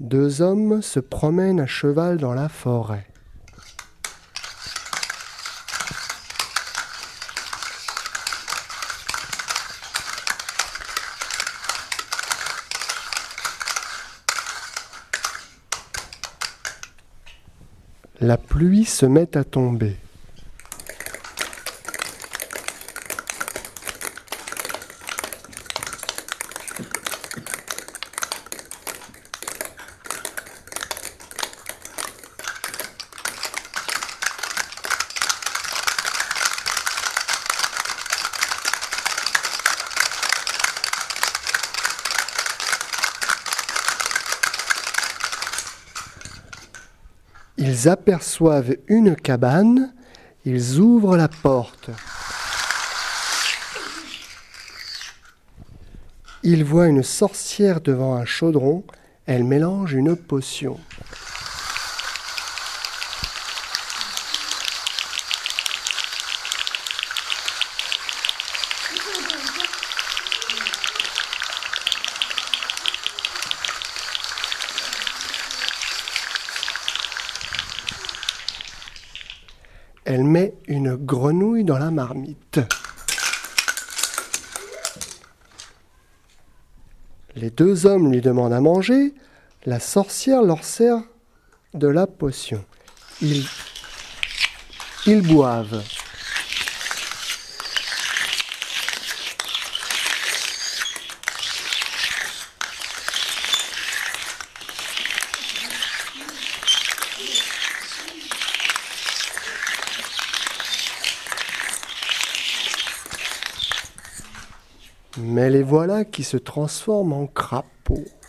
Deux hommes se promènent à cheval dans la forêt. La pluie se met à tomber. Ils aperçoivent une cabane, ils ouvrent la porte. Ils voient une sorcière devant un chaudron, elle mélange une potion. Elle met une grenouille dans la marmite. Les deux hommes lui demandent à manger. La sorcière leur sert de la potion. Ils boivent. Mais les voilà qui se transforment en crapauds.